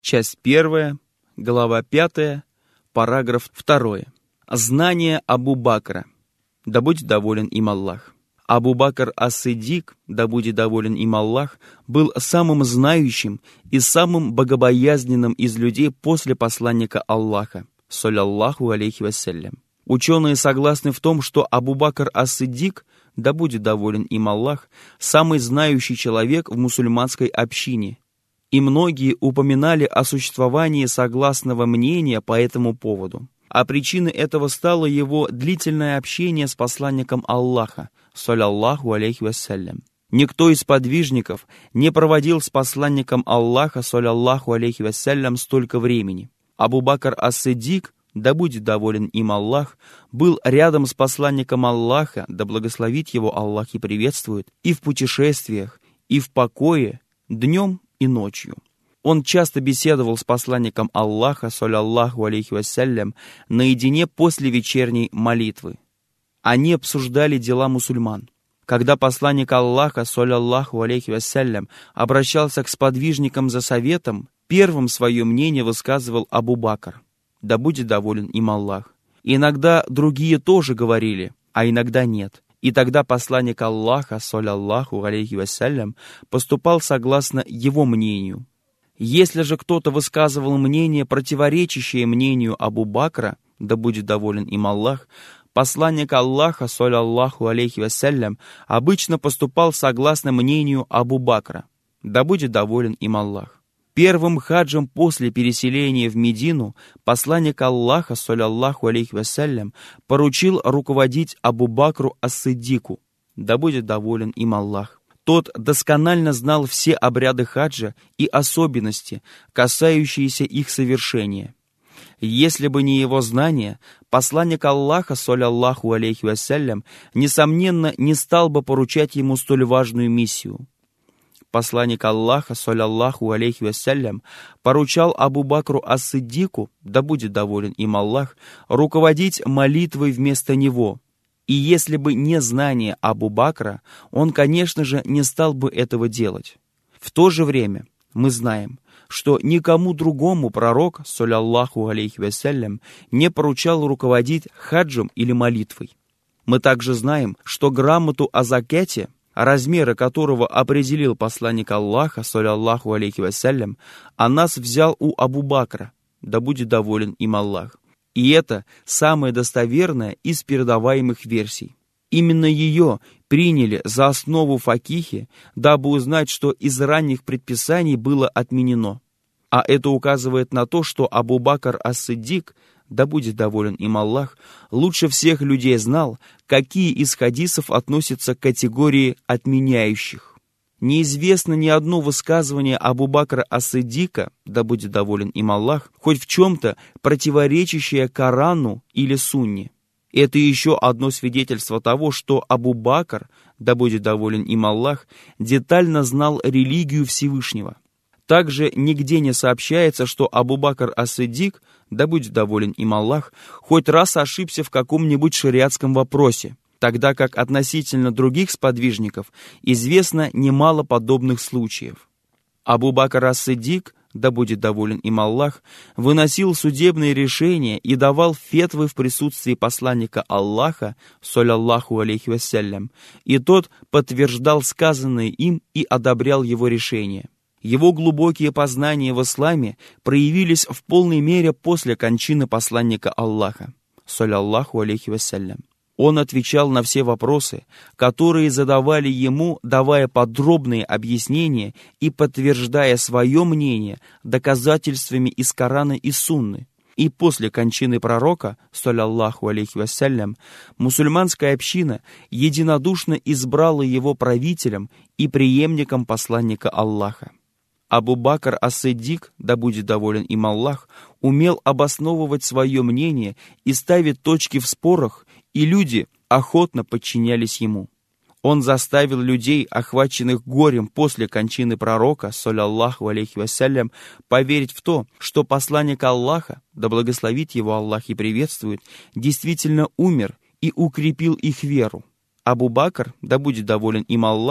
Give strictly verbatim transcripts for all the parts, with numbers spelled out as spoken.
Часть первая, глава пятая, параграф второй. Знание Абу Бакра, да будет доволен им Аллах. Абу Бакр ас-Сиддик, да будет доволен им Аллах, был самым знающим и самым богобоязненным из людей после посланника Аллаха, саллаллаху алейхи вассалям. Ученые согласны в том, что Абу Бакр ас-Сиддик, да будет доволен им Аллах, самый знающий человек в мусульманской общине, и многие упоминали о существовании согласного мнения по этому поводу. А причиной этого стало его длительное общение с посланником Аллаха, саллаллаху алейхи вассалям. Никто из подвижников не проводил с посланником Аллаха, саллаллаху алейхи вассалям, столько времени. Абу Бакр ас-Сиддик, да будет доволен им Аллах, был рядом с посланником Аллаха, да благословит его Аллах и приветствует, и в путешествиях, и в покое, днем и ночью. Он часто беседовал с посланником Аллаха, саллаллаху алейхи вассалям, наедине после вечерней молитвы. Они обсуждали дела мусульман. Когда посланник Аллаха, саллаллаху алейхи вассалям, обращался к сподвижникам за советом, первым свое мнение высказывал Абу Бакр, да будет доволен им Аллах. Иногда другие тоже говорили, а иногда нет. И тогда посланник Аллаха, саллаллаху алейхи вассалям, поступал согласно его мнению. Если же кто-то высказывал мнение, противоречащее мнению Абу Бакра, да будет доволен им Аллах, посланник Аллаха, саллаллаху алейхи вассалям, обычно поступал согласно мнению Абу Бакра, да будет доволен им Аллах. Первым хаджем после переселения в Медину посланник Аллаха, саллаллаху алейхи вассалям, поручил руководить Абу Бакру ас-Сиддику, да будет доволен им Аллах. Тот досконально знал все обряды хаджа и особенности, касающиеся их совершения. Если бы не его знания, посланник Аллаха, саллаллаху алейхи вассалям, несомненно, не стал бы поручать ему столь важную миссию. Посланник Аллаха, саллаллаху алейхи вассалям, поручал Абу Бакру ас-Сиддику, да будет доволен им Аллах, руководить молитвой вместо него. И если бы не знание Абу Бакра, он, конечно же, не стал бы этого делать. В то же время мы знаем, что никому другому пророк, саллаллаху алейхи вассалям, не поручал руководить хаджем или молитвой. Мы также знаем, что грамоту о закате, размеры которого определил посланник Аллаха, саллаллаху алейхи вассалям, Анас взял у Абу Бакра, да будет доволен им Аллах. И это самая достоверная из передаваемых версий. Именно ее приняли за основу факихи, дабы узнать, что из ранних предписаний было отменено. А это указывает на то, что Абу Бакр ас-Сиддик, да будет доволен им Аллах, лучше всех людей знал, какие из хадисов относятся к категории отменяющих. Неизвестно ни одно высказывание Абу Бакра ас-Сиддика, да будет доволен им Аллах, хоть в чем-то противоречащее Корану или Сунне. Это еще одно свидетельство того, что Абу Бакр, да будет доволен им Аллах, детально знал религию Всевышнего. Также нигде не сообщается, что Абу Бакр ас-Сиддик, да будет доволен им Аллах, хоть раз ошибся в каком-нибудь шариатском вопросе, тогда как относительно других сподвижников известно немало подобных случаев. Абу Бакр ас-Сиддик, да будет доволен им Аллах, выносил судебные решения и давал фетвы в присутствии посланника Аллаха, саллаллаху алейхи вассалям, и тот подтверждал сказанное им и одобрял его решения. Его глубокие познания в исламе проявились в полной мере после кончины посланника Аллаха, саллаллаху алейхи вассалям. Он отвечал на все вопросы, которые задавали ему, давая подробные объяснения и подтверждая свое мнение доказательствами из Корана и Сунны. И после кончины пророка, саллаллаху алейхи вассалям, мусульманская община единодушно избрала его правителем и преемником посланника Аллаха. Абу Бакр ас-Сиддик, да будет доволен им Аллах, умел обосновывать свое мнение и ставить точки в спорах, и люди охотно подчинялись ему. Он заставил людей, охваченных горем после кончины пророка, саллаллаху алейхи вассалям, поверить в то, что посланник Аллаха, да благословит его Аллах и приветствует, действительно умер и укрепил их веру. Абу Бакр, да будет доволен им Аллах,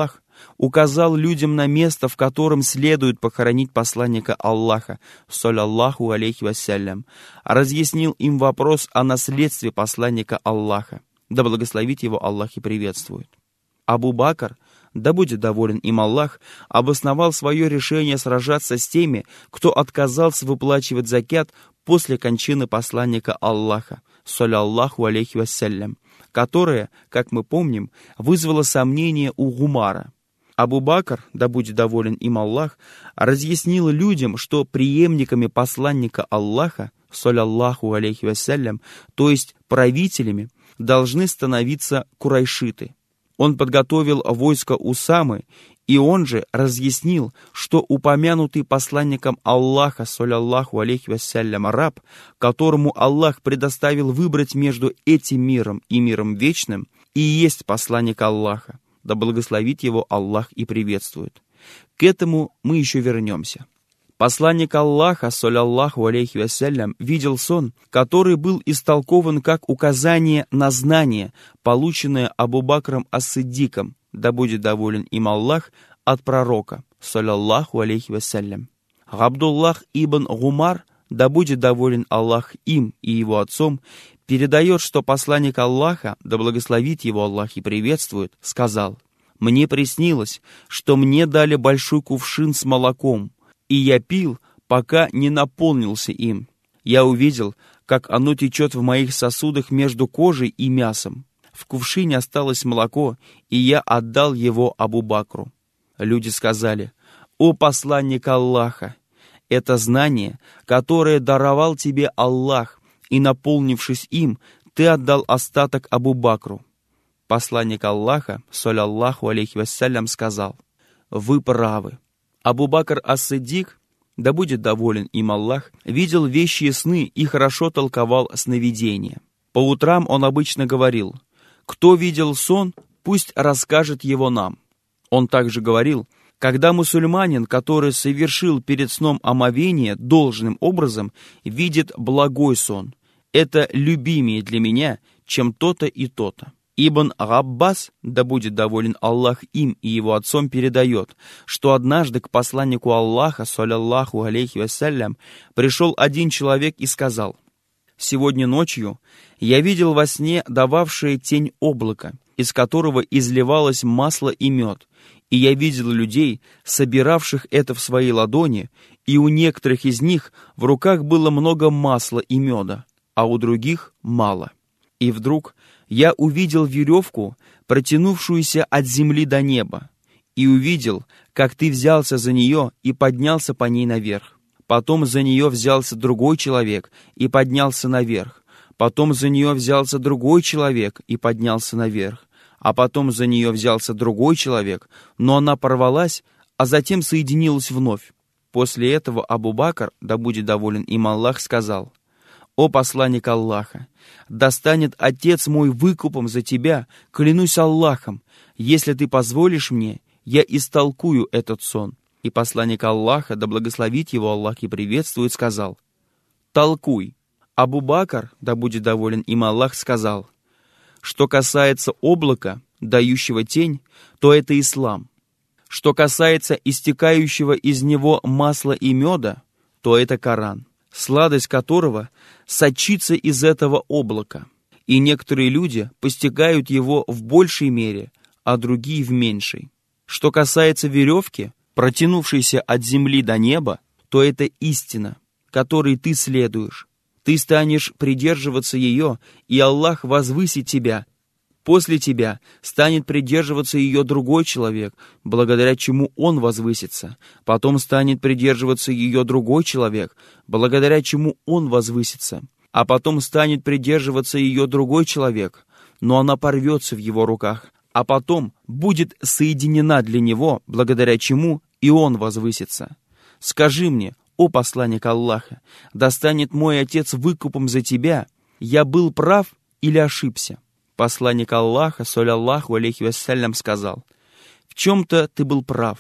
указал людям на место, в котором следует похоронить посланника Аллаха, саллаллаху алейхи вассалям, разъяснил им вопрос о наследстве посланника Аллаха, да благословит его Аллах и приветствует. Абу Бакр, да будет доволен им Аллах, обосновал свое решение сражаться с теми, кто отказался выплачивать закят после кончины посланника Аллаха, саллаллаху алейхи вассалям, которое, как мы помним, вызвало сомнение у Гумара. Абу Бакр, да будет доволен им Аллах, разъяснил людям, что преемниками посланника Аллаха, саллаллаху алейхи вассалям, то есть правителями, должны становиться курайшиты. Он подготовил войско Усамы, и он же разъяснил, что упомянутый посланником Аллаха, саллаллаху алейхи вассалям, раб, которому Аллах предоставил выбрать между этим миром и миром вечным, и есть посланник Аллаха, да благословит его Аллах и приветствует. К этому мы еще вернемся. Посланник Аллаха, саллаллаху алейхи вассалям, видел сон, который был истолкован как указание на знание, полученное Абу Бакром ас-Сиддиком, да будет доволен им Аллах, от пророка, саллаллаху алейхи вассалям. Абдуллах ибн Гумар, да будет доволен Аллах им и его отцом, передает, что посланник Аллаха, да благословит его Аллах и приветствует, сказал: «Мне приснилось, что мне дали большой кувшин с молоком, и я пил, пока не наполнился им. Я увидел, как оно течет в моих сосудах между кожей и мясом. В кувшине осталось молоко, и я отдал его Абу Бакру». Люди сказали: «О посланник Аллаха, это знание, которое даровал тебе Аллах, и, наполнившись им, ты отдал остаток Абу Бакру». Посланник Аллаха, саллаллаху алейхи вассалям, сказал: «Вы правы». Абу Бакр ас-Сиддик, да будет доволен им Аллах, видел вещие сны и хорошо толковал сновидения. По утрам он обычно говорил: «Кто видел сон, пусть расскажет его нам». Он также говорил: «Когда мусульманин, который совершил перед сном омовение должным образом, видит благой сон, это любимее для меня, чем то-то и то-то». Ибн Габбас, да будет доволен Аллах им и его отцом, передает, что однажды к посланнику Аллаха, саллаллаху алейхи вассалям, пришел один человек и сказал: «Сегодня ночью я видел во сне дававшее тень облака, из которого изливалось масло и мед, и я видел людей, собиравших это в свои ладони, и у некоторых из них в руках было много масла и меда, а у других мало. И вдруг я увидел веревку, протянувшуюся от земли до неба, и увидел, как ты взялся за нее и поднялся по ней наверх. Потом за нее взялся другой человек и поднялся наверх. Потом за нее взялся другой человек и поднялся наверх. А потом за нее взялся другой человек, но она порвалась, а затем соединилась вновь. После этого Абу Бакр, да будет доволен им Аллах, сказал: «О посланник Аллаха, да станет Отец мой выкупом за тебя, клянусь Аллахом, если ты позволишь мне, я истолкую этот сон». И посланник Аллаха, да благословит его Аллах и приветствует, сказал: «Толкуй». Абу Бакр, да будет доволен им Аллах, сказал: «Что касается облака, дающего тень, то это ислам. Что касается истекающего из него масла и меда, то это Коран, сладость которого сочится из этого облака, и некоторые люди постигают его в большей мере, а другие в меньшей. Что касается веревки, протянувшейся от земли до неба, то это истина, которой ты следуешь. Ты станешь придерживаться ее, и Аллах возвысит тебя. После тебя станет придерживаться ее другой человек, благодаря чему он возвысится. Потом станет придерживаться ее другой человек, благодаря чему он возвысится. А потом станет придерживаться ее другой человек, но она порвется в его руках. А потом будет соединена для него, благодаря чему и он возвысится. Скажи мне, о посланник Аллаха, да станет мой Отец выкупом за тебя, я был прав или ошибся?» Посланник Аллаха, саллаллаху алейхи вассалям, сказал: «В чем-то ты был прав,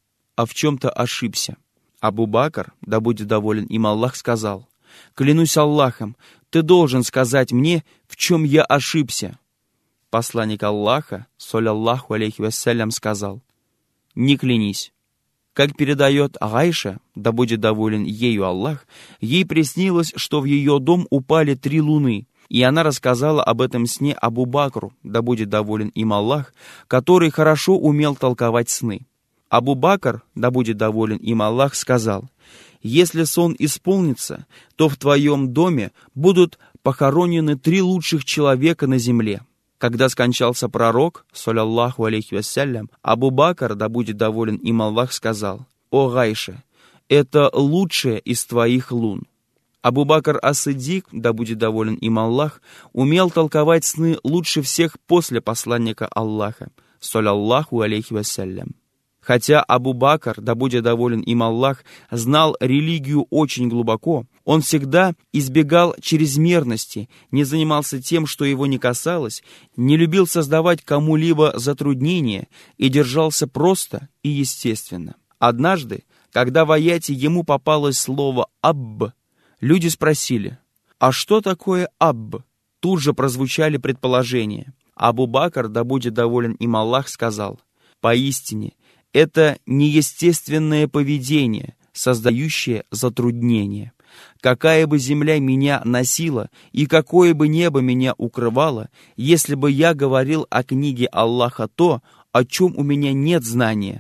а в чем-то ошибся». Абу Бакр, да будет доволен им Аллах, сказал: «Клянусь Аллахом, ты должен сказать мне, в чем я ошибся». Посланник Аллаха, саллаллаху алейхи вассалям, сказал: не клянись». Как передает Айша, да будет доволен ею Аллах, ей приснилось, что в ее дом упали три луны, и она рассказала об этом сне Абу Бакру, да будет доволен им Аллах, который хорошо умел толковать сны. Абу Бакр, да будет доволен им Аллах, сказал: «Если сон исполнится, то в твоем доме будут похоронены три лучших человека на земле». Когда скончался пророк, саллаллаху алейхи вассалям, Абу Бакр, да будет доволен им Аллах, сказал: «О Гайша, это лучшая из твоих лун». Абу Бакр ас-Сиддик, да будет доволен им Аллах, умел толковать сны лучше всех после посланника Аллаха, саллаллаху алейхи вассалям. Хотя Абу Бакр, да будет доволен им Аллах, знал религию очень глубоко, он всегда избегал чрезмерности, не занимался тем, что его не касалось, не любил создавать кому-либо затруднения и держался просто и естественно. Однажды, когда в аяте ему попалось слово «абб», люди спросили: «А что такое абб?» Тут же прозвучали предположения. Абу Бакр, да будет доволен им Аллах, сказал: «Поистине, это неестественное поведение, создающее затруднение. Какая бы земля меня носила и какое бы небо меня укрывало, если бы я говорил о книге Аллаха то, о чем у меня нет знания».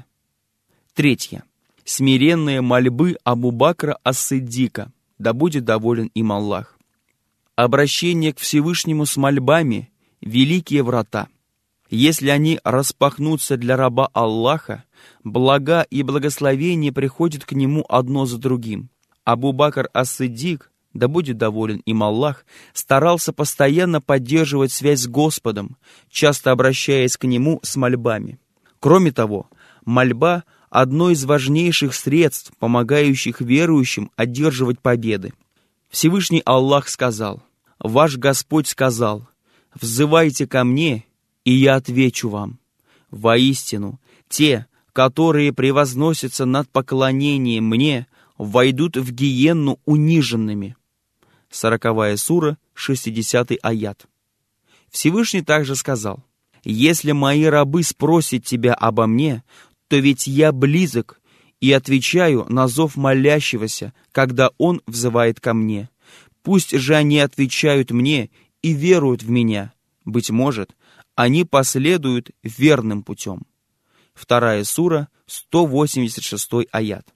Третье. Смиренные мольбы Абу Бакра ас-Сиддика, да будет доволен им Аллах. Обращение к Всевышнему с мольбами — великие врата. Если они распахнутся для раба Аллаха, блага и благословения приходят к нему одно за другим. Абу Бакр ас-Сиддик, да будет доволен им Аллах, старался постоянно поддерживать связь с Господом, часто обращаясь к Нему с мольбами. Кроме того, мольба — одно из важнейших средств, помогающих верующим одерживать победы. Всевышний Аллах сказал: «Ваш Господь сказал: взывайте ко мне, и я отвечу вам. Воистину, те, которые превозносятся над поклонением мне, войдут в гиенну униженными». Сороковая сура, шестидесятый аят. Всевышний также сказал: «Если мои рабы спросят тебя обо мне, то ведь я близок и отвечаю на зов молящегося, когда он взывает ко мне. Пусть же они отвечают мне и веруют в меня. Быть может, они последуют верным путем». Вторая сура, сто восемьдесят шестой аят.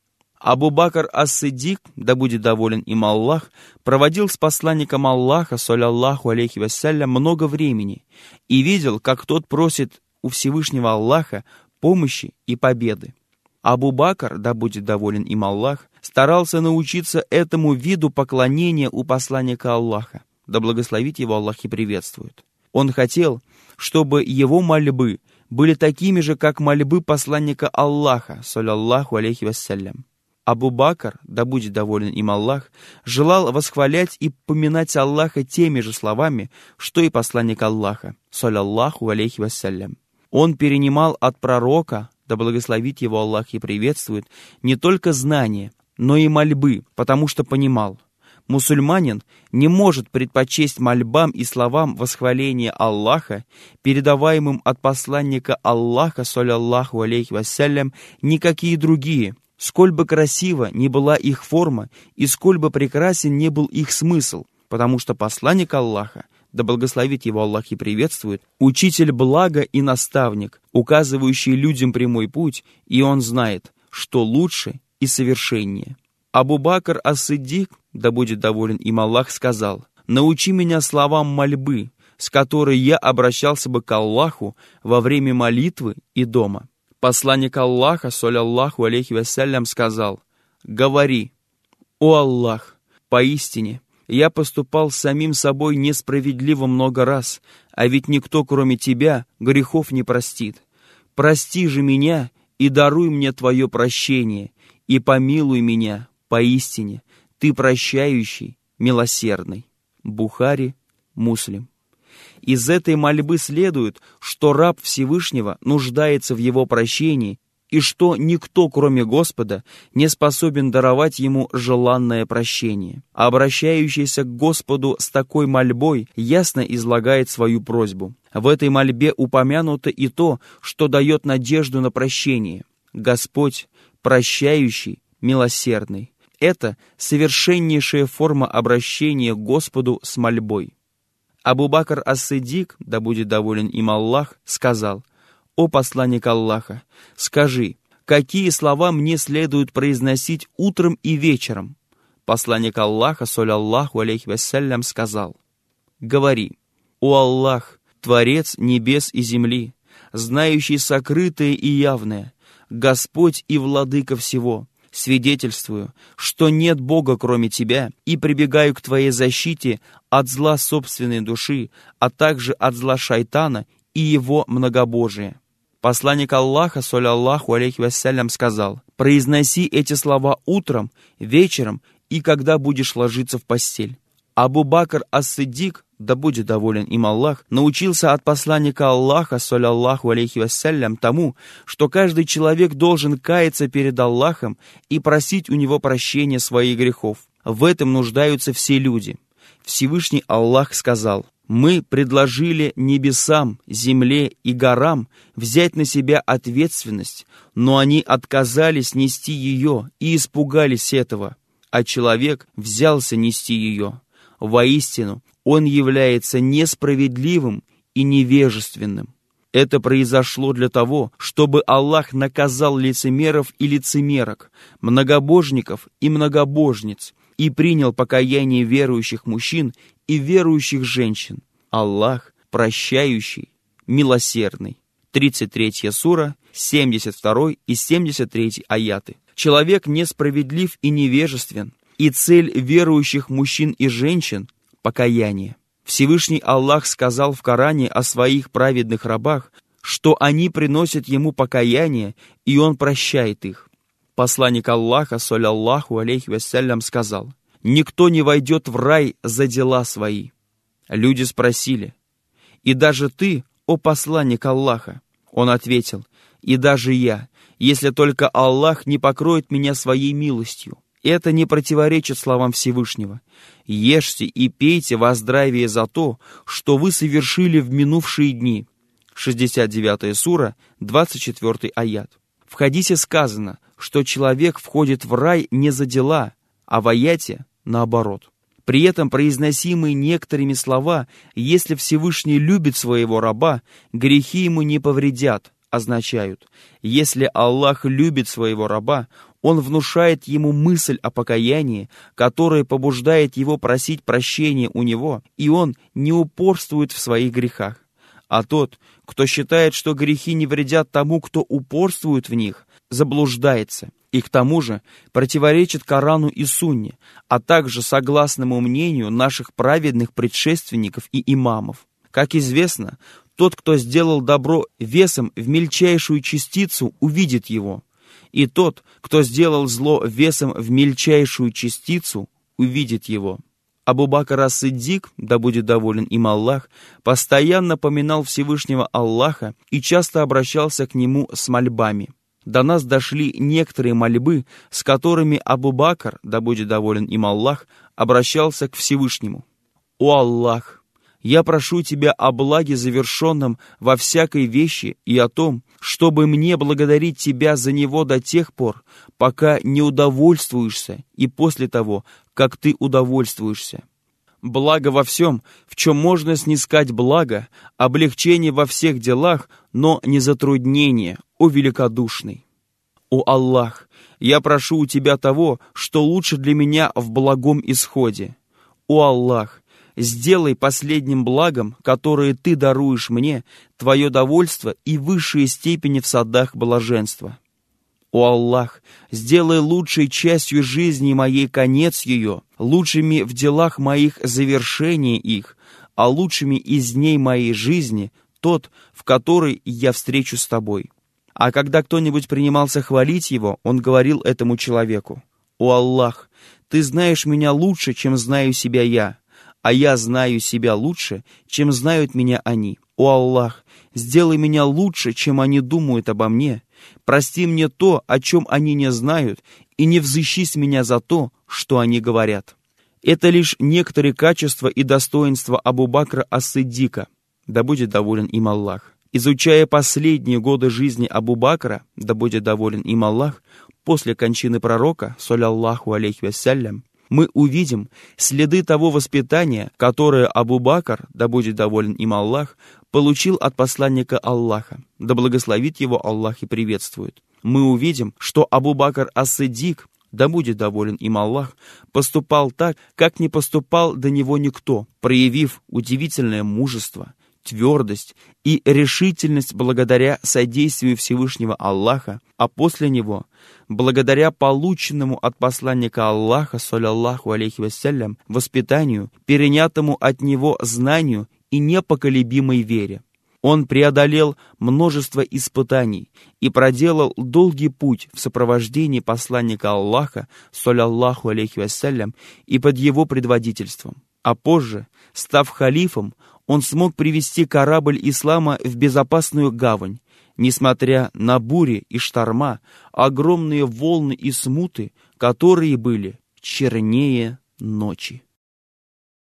Абу Бакр ас-Сиддик, да будет доволен им Аллах, проводил с посланником Аллаха, саллаллаху алейхи вассалям, много времени и видел, как тот просит у Всевышнего Аллаха помощи и победы. Абу Бакр, да будет доволен им Аллах, старался научиться этому виду поклонения у посланника Аллаха, да благословит его Аллах и приветствует. Он хотел, чтобы его мольбы были такими же, как мольбы посланника Аллаха, саллаллаху алейхи вассалям. Абу Бакр, да будет доволен им Аллах, желал восхвалять и поминать Аллаха теми же словами, что и посланник Аллаха, саллаллаху алейхи вассалям. Он перенимал от пророка, да благословит его Аллах и приветствует, не только знания, но и мольбы, потому что понимал: мусульманин не может предпочесть мольбам и словам восхваления Аллаха, передаваемым от посланника Аллаха, саллаллаху алейхи вассалям, никакие другие, сколь бы красива ни была их форма и сколь бы прекрасен не был их смысл, потому что посланник Аллаха, да благословит его Аллах и приветствует, учитель блага и наставник, указывающий людям прямой путь, и он знает, что лучше и совершеннее. Абу Бакр ас-Сиддик, да будет доволен им Аллах, сказал: «Научи меня словам мольбы, с которой я обращался бы к Аллаху во время молитвы и дома». Посланник Аллаха, саллаллаху алейхи вассалям, сказал: «Говори: о Аллах, поистине, я поступал с самим собой несправедливо много раз, а ведь никто, кроме тебя, грехов не простит. Прости же меня и даруй мне твое прощение, и помилуй меня, поистине, ты прощающий, милосердный». Бухари, Муслим. Из этой мольбы следует, что раб Всевышнего нуждается в его прощении и что никто, кроме Господа, не способен даровать ему желанное прощение. А обращающийся к Господу с такой мольбой ясно излагает свою просьбу. В этой мольбе упомянуто и то, что дает надежду на прощение. Господь, прощающий, милосердный. Это совершеннейшая форма обращения к Господу с мольбой. Абу Бакр ас-Сиддик, да будет доволен им Аллах, сказал: «О посланник Аллаха, скажи, какие слова мне следует произносить утром и вечером?» Посланник Аллаха, саллаллаху алейхи вассалям, сказал: «Говори: О Аллах, Творец небес и земли, знающий сокрытое и явное, Господь и Владыка всего, свидетельствую, что нет Бога, кроме Тебя, и прибегаю к Твоей защите от зла собственной души, а также от зла шайтана и его многобожия». Посланник Аллаха, саллаллаху алейхи вассалям, сказал: «Произноси эти слова утром, вечером и когда будешь ложиться в постель». Абу Бакр ас-Сиддик, да будет доволен им Аллах, научился от посланника Аллаха, саллаллаху алейхи вассалям, тому, что каждый человек должен каяться перед Аллахом и просить у него прощения своих грехов. В этом нуждаются все люди. Всевышний Аллах сказал: «Мы предложили небесам, земле и горам взять на себя ответственность, но они отказались нести ее и испугались этого, а человек взялся нести ее. Воистину, он является несправедливым и невежественным». Это произошло для того, чтобы Аллах наказал лицемеров и лицемерок, многобожников и многобожниц, и принял покаяние верующих мужчин и верующих женщин. Аллах прощающий, милосердный. тридцать третья сура, семьдесят второй и семьдесят третий аяты. Человек несправедлив и невежествен, и цель верующих мужчин и женщин – покаяние. Всевышний Аллах сказал в Коране о своих праведных рабах, что они приносят ему покаяние, и он прощает их. Посланник Аллаха, саллаллаху алейхи вассалям, сказал: «Никто не войдет в рай за дела свои». Люди спросили: «И даже ты, о посланник Аллаха?» Он ответил: «И даже я, если только Аллах не покроет меня своей милостью». Это не противоречит словам Всевышнего: «Ешьте и пейте во здравие за то, что вы совершили в минувшие дни». шестьдесят девятая сура, двадцать четвёртый аят. В хадисе сказано, что человек входит в рай не за дела, а в аяте наоборот. При этом произносимые некоторыми слова, если Всевышний любит своего раба, грехи ему не повредят, означают: если Аллах любит своего раба, Он внушает ему мысль о покаянии, которая побуждает его просить прощения у него, и он не упорствует в своих грехах. А тот, кто считает, что грехи не вредят тому, кто упорствует в них, заблуждается, и к тому же противоречит Корану и Сунне, а также согласному мнению наших праведных предшественников и имамов. Как известно, тот, кто сделал добро весом в мельчайшую частицу, увидит его, и тот, кто сделал зло весом в мельчайшую частицу, увидит его. Абу Бакр ас-Сиддик, да будет доволен им Аллах, постоянно поминал Всевышнего Аллаха и часто обращался к Нему с мольбами. До нас дошли некоторые мольбы, с которыми Абу Бакр, да будет доволен им Аллах, обращался к Всевышнему. «О Аллах! Я прошу Тебя о благе завершенном во всякой вещи и о том, чтобы мне благодарить Тебя за него до тех пор, пока не удовольствуешься, и после того, как Ты удовольствуешься. Благо во всем, в чем можно снискать благо, облегчение во всех делах, но не затруднение, о великодушный. О Аллах, я прошу у Тебя того, что лучше для меня в благом исходе. О Аллах, сделай последним благом, которое Ты даруешь мне, Твое довольство и высшие степени в садах блаженства. О Аллах, сделай лучшей частью жизни моей конец ее, лучшими в делах моих завершение их, а лучшими из дней моей жизни тот, в который я встречу с Тобой». А когда кто-нибудь принимался хвалить его, он говорил этому человеку: «О Аллах, Ты знаешь меня лучше, чем знаю себя я, а я знаю себя лучше, чем знают меня они. О Аллах, сделай меня лучше, чем они думают обо мне, прости мне то, о чем они не знают, и не взыщи с меня за то, что они говорят». Это лишь некоторые качества и достоинства Абу-Бакра ас-Сиддика, да будет доволен им Аллах. Изучая последние годы жизни Абу-Бакра, да будет доволен им Аллах, после кончины пророка, саллаллаху алейхи вассалям, мы увидим следы того воспитания, которое Абу-Бакр, да будет доволен им Аллах, получил от посланника Аллаха, да благословит его Аллах и приветствует. Мы увидим, что Абу-Бакр ас-Сиддик, да будет доволен им Аллах, поступал так, как не поступал до него никто, проявив удивительное мужество, твердость и решительность благодаря содействию Всевышнего Аллаха, а после него, благодаря полученному от посланника Аллаха, саллаллаху алейхи вассалям, воспитанию, перенятому от него знанию и непоколебимой вере. Он преодолел множество испытаний и проделал долгий путь в сопровождении посланника Аллаха, саллаллаху алейхи вассалям, и под его предводительством. А позже, став халифом, он смог привести корабль ислама в безопасную гавань, несмотря на бури и шторма, огромные волны и смуты, которые были чернее ночи.